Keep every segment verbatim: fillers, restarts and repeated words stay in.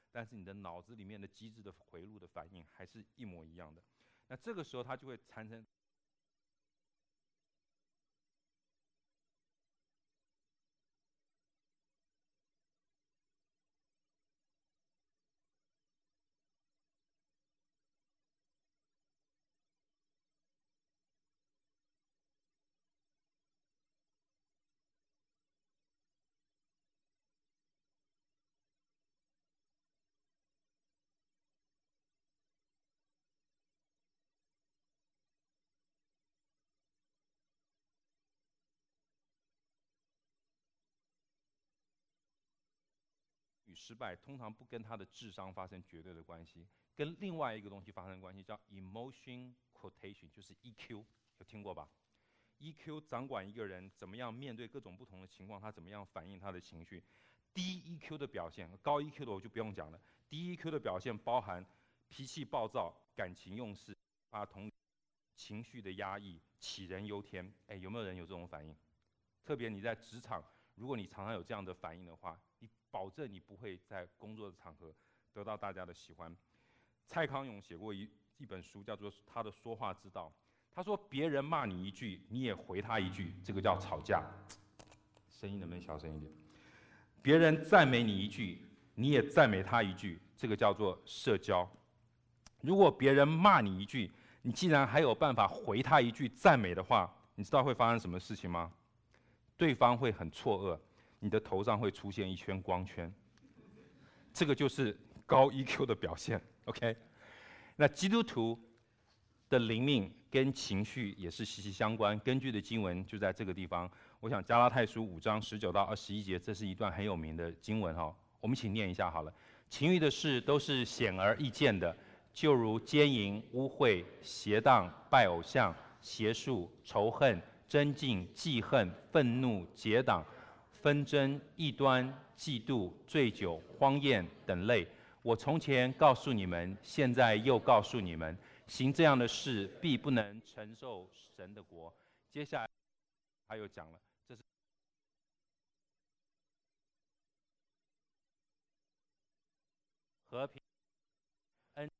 但是你的脑子里面的机制的回路的反应还是一模一样的。那这个时候它就会产生与失败，通常不跟他的智商发生绝对的关系，跟另外一个东西发生关系，叫 emotion quotation， 就是 E Q， 有听过吧 ？E Q 掌管一个人怎么样面对各种不同的情况，他怎么样反映他的情绪。低 E Q 的表现，高 E Q 的我就不用讲了。低 E Q 的表现包含脾气暴躁、感情用事、啊同情绪的压抑、杞人忧天。哎，有没有人有这种反应？特别你在职场，如果你常常有这样的反应的话，你保证你不会在工作的场合得到大家的喜欢。蔡康永写过一一本书，叫做《他的说话之道》。他说，别人骂你一句，你也回他一句，这个叫吵架。声音能不能小声一点？别人赞美你一句，你也赞美他一句，这个叫做社交。如果别人骂你一句，你既然还有办法回他一句赞美的话，你知道会发生什么事情吗？对方会很错愕，你的头上会出现一圈光圈。这个就是高 E Q 的表现。OK， 那基督徒的灵命跟情绪也是息息相关。根据的经文就在这个地方，我想加拉太书五章十九到二十一节，这是一段很有名的经文哈，我们一起念一下好了。情欲的事都是显而易见的，就如奸淫、污秽、邪荡、拜偶像、邪术、仇恨、争竞、记恨、愤怒、结党、纷争、异端、嫉妒、醉酒、荒宴等类。我从前告诉你们，现在又告诉你们，行这样的事，必不能承受神的国。接下来他又讲了，这是和平、恩。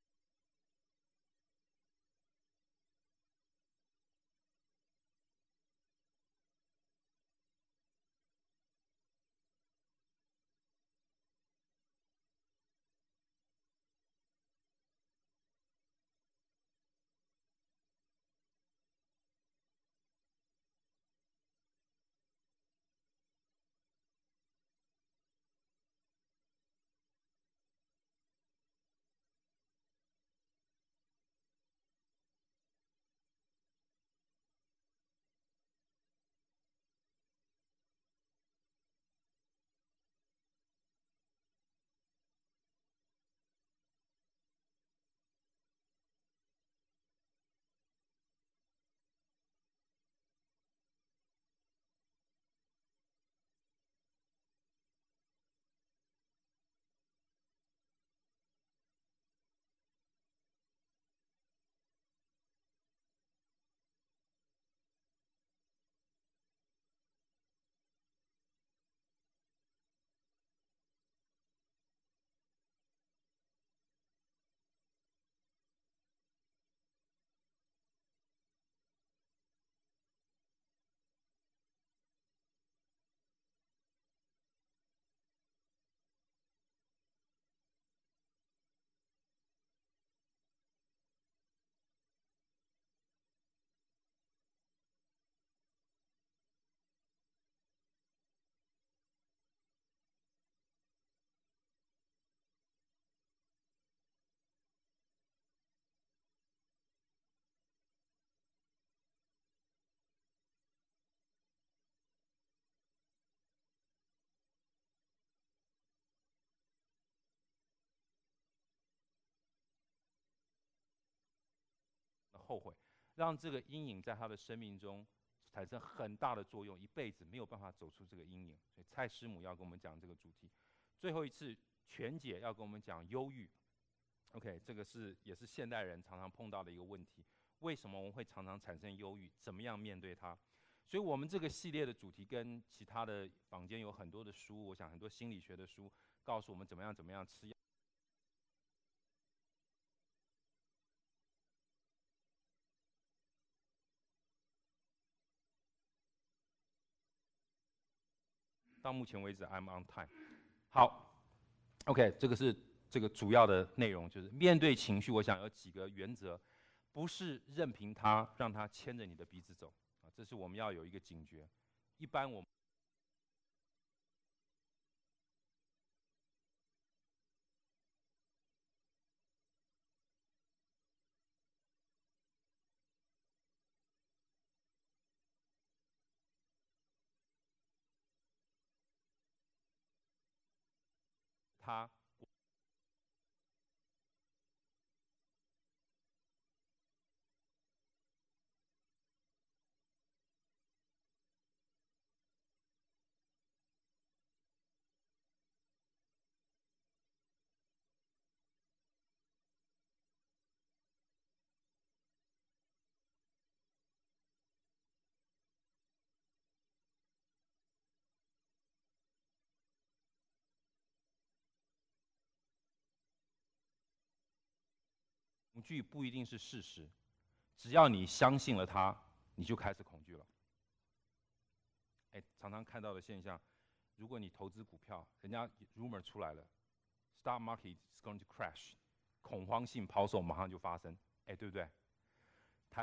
后悔，让这个阴影在他的生命中产生很大的作用，一辈子没有办法走出这个阴影。所以蔡师母要跟我们讲这个主题。最后一次，全姐要跟我们讲忧郁。OK， 这个是也是现代人常常碰到的一个问题。为什么我们会常常产生忧郁？怎么样面对它？所以我们这个系列的主题跟其他的坊间有很多的书，我想很多心理学的书告诉我们怎么样怎么样吃药。 到目前为止 I'm on time。好 ，OK， 这个是这个主要的内容，就是面对情绪，我想有几个原则，不是任凭它让它牵着你的鼻子走啊，这是我们要有一个警觉。一般我们它。恐惧不一定是事实，只要你相信了它，你就开始恐惧了。哎，常常看到的现象，如果你投资股票，人家 rumor 出来了 ，stock market is going to crash， 恐慌性抛售马上就发生，哎，对不对？台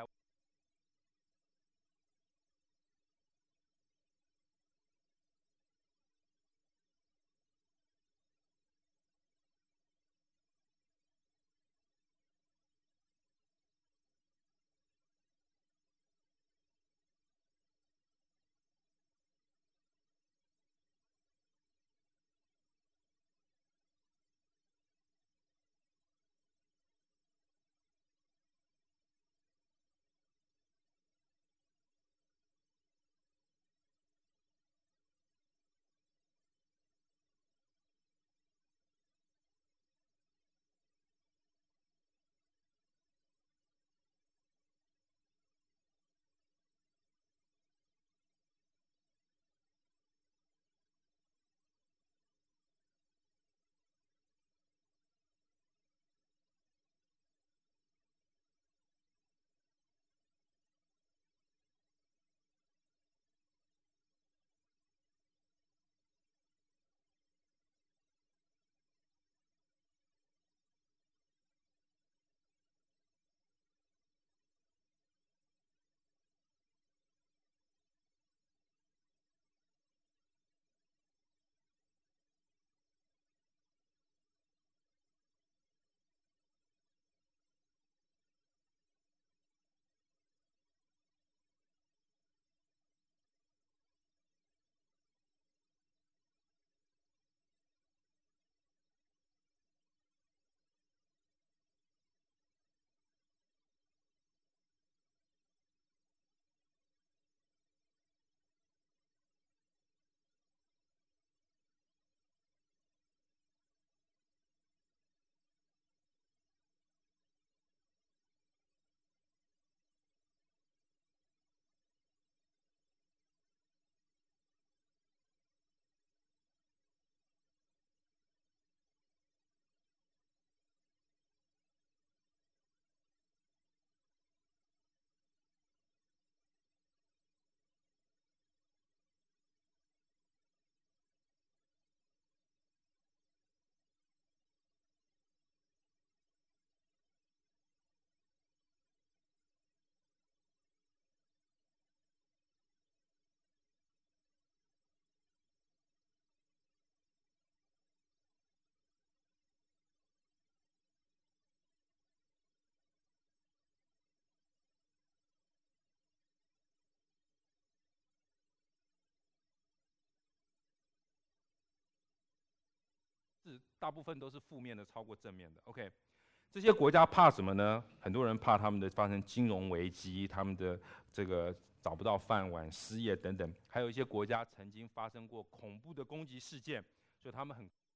是大部分都是负面的，超过正面的。OK， 这些国家怕什么呢？很多人怕他们的发生金融危机，他们的这个找不到饭碗、失业等等。还有一些国家曾经发生过恐怖的攻击事件，所以他们很